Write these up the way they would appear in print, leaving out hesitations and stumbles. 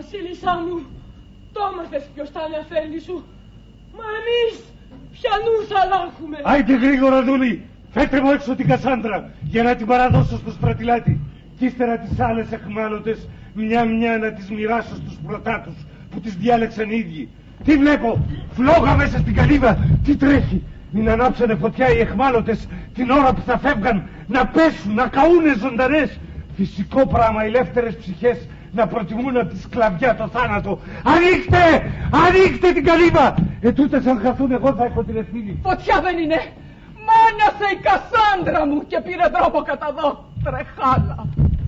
Βασίλισσά μου, το έμαθες ποιος θα είναι αφέντη σου. Μα εμείς ποιανούς θα έχουμε. Άιντε γρήγορα, Δούλη, φέρτε μου έξω την Κασάνδρα για να την παραδώσω στο στρατιλάτη. Κι ύστερα τις άλλες εχμάλωτες μια-μια να τις μοιράσω στους πρωτάτους που τις διάλεξαν οι ίδιοι. Τι βλέπω, φλόγα μέσα στην καλύβα, τι τρέχει. Μην ανάψανε φωτιά οι εχμάλωτες την ώρα που θα φεύγαν να πέσουν, να καούνε ζωντανές. Φυσικό πράγμα οι ελεύθερες ψυχές να προτιμούν από τη σκλαβιά το θάνατο. Ανοίξτε! Ανοίξτε την καλύβα! Ετούτες αν χαθούν εγώ θα έχω την ευθύνη. Φωτιά δεν είναι. Μάνιασε η Κασάνδρα μου και πήρε τρόπο κατά δω. Τρεχάλα.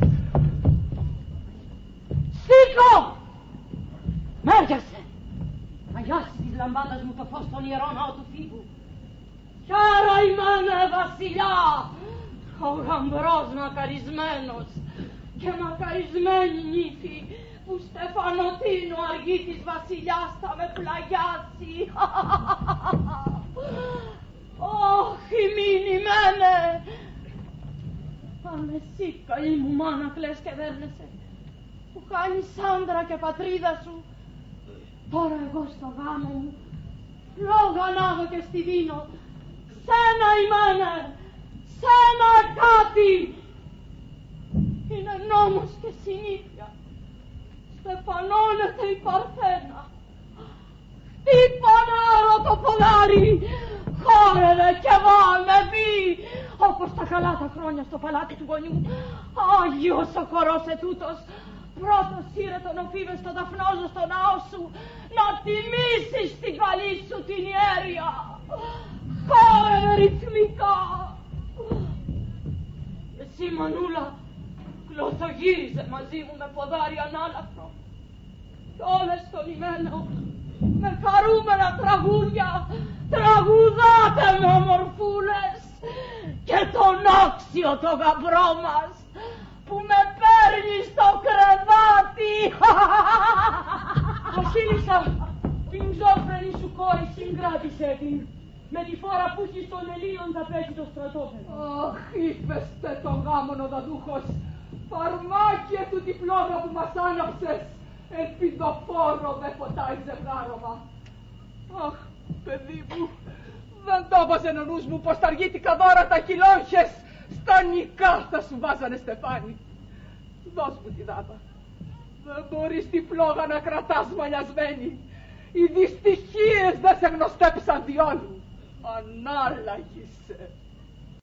Σήκω! Μέριασε. Αγιάσει της λαμπάδας μου το φως των ιερών ναό του Φίβου. Χάρα ημάνε βασιλιά. Ο γαμπρός μακαρισμένος και μακαρισμένη νύφη που Στεφανοτίνου αργή της βασιλιάς θα με πλαγιάσει. Όχι μηνυμένε. Αν εσύ καλή μου μάνα κλαις και δέρνεσαι που χάνεις άντρα και πατρίδα σου, τώρα εγώ στο γάμο μου λόγα ανάβω και στη δίνω. Σένα ημάνε, σένα κάτι. Είναι νόμος και συνήθεια. Στεφανώνεται η Παρθένα. Χτύπανάρο το ποδάρι. Χόρευε και εγώ με μπει όπως τα καλά τα χρόνια στο παλάτι του γονιού. Άγιος ο χορός ετούτος. Πρώτος σύρε τον οφίβε στο Δαφνόζο στο ναό σου να τιμήσεις την καλή σου την ιέρια. Χόρευε ρυθμικά. Εσύ μανούλα κλωθογύριζε μαζί μου με ποδάρι ανάλαφρο κι όλες στον ημένο με χαρούμενα τραγούδια τραγουδάτε με ομορφούλες και τον άξιο το γαμπρό μας που με παίρνει στο κρεβάτι. Βασίλισσα, την ζώφρενη σου κόρη συγκράτησε την με τη φόρα που έχει στον Ελλήνων τα παίζει το στρατόπεδο. Αχ, ύφεστε τον γάμον ο δαδούχος. Φαρμάκια του τη φλόγα που μας άναψες. Ελπιδοφόρο με φωτάει ζευγάρωμα. Αχ, παιδί μου, δεν το έβαζε ο νους μου πως τα αργήτικα δώρα τα χιλόχες στα νικά θα σου βάζανε στεφάνι. Δώσ' μου τη δάπα. Δεν μπορείς τη φλόγα να κρατάς μαλλιασμένη. Οι δυστυχίες δεν σε γνωστέψαν διόλου. Ανάλαγησε.